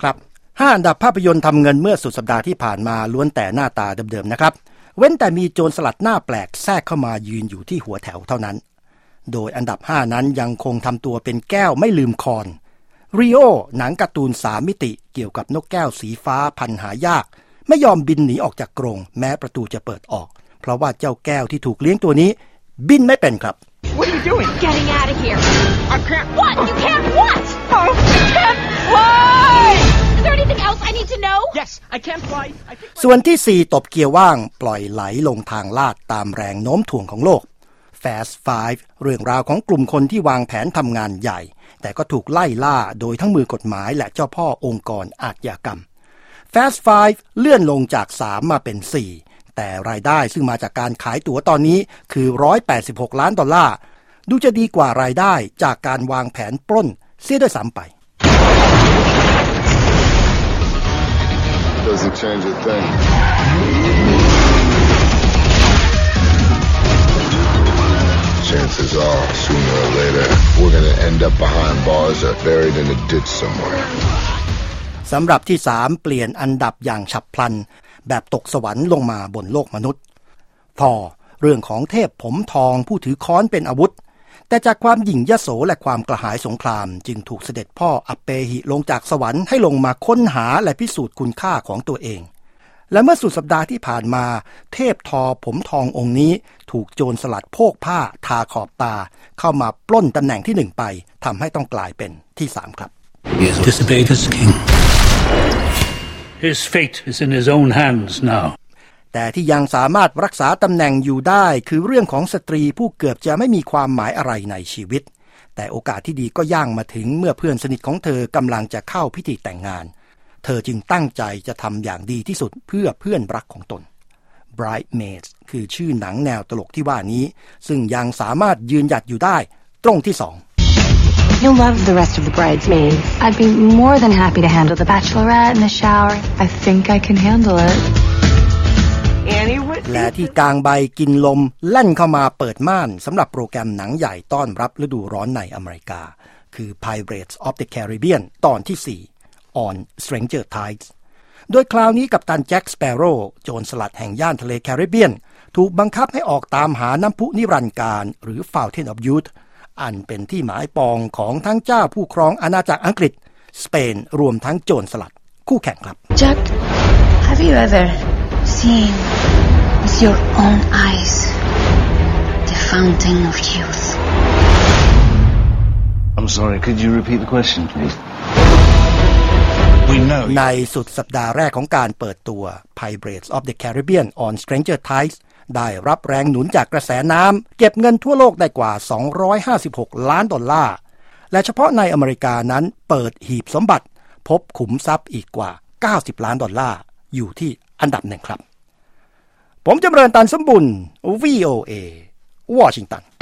ครับ5อันดับภาพยนตร์ทำเงินเมื่อสุดสัปดาห์ที่ผ่านมาล้วนแต่หน้าตาเดิมๆนะครับเว้นแต่มีโจรสลัดหน้าแปลกแทรกเข้ามายืนอยู่ที่หัวแถวเท่านั้นโดยอันดับ5นั้นยังคงทำตัวเป็นแก้วไม่ลืมคอนริโอหนังการ์ตูน3มิติเกี่ยวกับนกแก้วสีฟ้าพันธุ์หายากไม่ยอมบินหนีออกจากกรงแม้ประตูจะเปิดออกเพราะว่าเจ้าแก้วที่ถูกเลี้ยงตัวนี้บินไม่เป็นครับ What are you doing? Getting out of here. I can't. What? You can't what? You can't fly. Is there anything else I need to know? Yes, I can't fly. ส่วนที่4ตบเกียร์ว่างปล่อยไหลลงทางลาดตามแรงโน้มถ่วงของโลก Fast Five เรื่องราวของกลุ่มคนที่วางแผนทำงานใหญ่แต่ก็ถูกไล่ล่าโดยทั้งมือกฎหมายและเจ้าพ่อองค์กรอาชญากรรม Fast Five เลื่อนลงจาก3มาเป็น4แต่รายได้ซึ่งมาจากการขายตั๋วตอนนี้คือ$186 ล้านดูจะดีกว่ารายได้จากการวางแผนปล้นเสียด้วยซ้ำไป Doesn't change a thing. Chances are, sooner or later, we're gonna end up behind bars or buried in a ditch somewhere. สำหรับที่3เปลี่ยนอันดับอย่างฉับพลันแบบตกสวรรค์ลงมาบนโลกมนุษย์พอเรื่องของเทพผมทองผู้ถือค้อนเป็นอาวุธแต่จากความหยิ่งยโสและความกระหายสงครามจึงถูกเสด็จพ่ออัปเปหิลงจากสวรรค์ให้ลงมาค้นหาและพิสูจน์คุณค่าของตัวเองและเมื่อสุดสัปดาห์ที่ผ่านมาเทพทอผมทององค์นี้ถูกโจรสลัดโพกผ้าทาขอบตาเข้ามาปล้นตำแหน่งที่1ไปทำให้ต้องกลายเป็นที่3ครับ He has disobeyed his king. His fate is in his own hands now. แต่ที่ยังสามารถรักษาตำแหน่งอยู่ได้คือเรื่องของสตรีผู้เกือบจะไม่มีความหมายอะไรในชีวิตแต่โอกาสที่ดีก็ย่างมาถึงเมื่อเพื่อนสนิทของเธอกำลังจะเข้าพิธีแต่งงานเธอจึงตั้งใจจะทำอย่างดีที่สุดเพื่อเพื่อนรักของตน Bridesmaids คือชื่อหนังแนวตลกที่ว่านี้ซึ่งยังสามารถยืนหยัดอยู่ได้ตรงที่ You'll love the rest of the bridesmaids. I'd be more than happy to handle the bachelorette and the shower. I think I can handle it. และที่กลางใบกินลมแล่นเข้ามาเปิดม่านสำหรับโปรแกรมหนังใหญ่ต้อนรับฤดูร้อนในอเมริกาคือ Pirates of the Caribbean ตอนที่4 On Stranger Tides โดยคราวนี้กัปตันแจ็คสเปโร่โจรสลัดแห่งย่านทะเลแคริบเบียนถูกบังคับให้ออกตามหาน้ำพุนิรันดร์กาลหรือ Fountain of Youth อันเป็นที่หมายปองของทั้งเจ้าผู้ครองอาณาจักรอังกฤษสเปนรวมทั้งโจรสลัดคู่แข่งครับ Jack, have you ever seen with your own eyes the fountain of youth? I'm sorry, could you repeat the question, please? We know. ในสุดสัปดาห์แรกของการเปิดตัว Pirates of the Caribbean on Stranger Tides ได้รับแรงหนุนจากกระแสน้ำเก็บเงินทั่วโลกได้กว่า$256 ล้านและเฉพาะในอเมริกานั้นเปิดหีบสมบัติพบขุมทรัพย์อีกกว่า$90 ล้านอยู่ที่อันดับ1ครับผมจำเริญตันสมบุญ VOA วอชิงตัน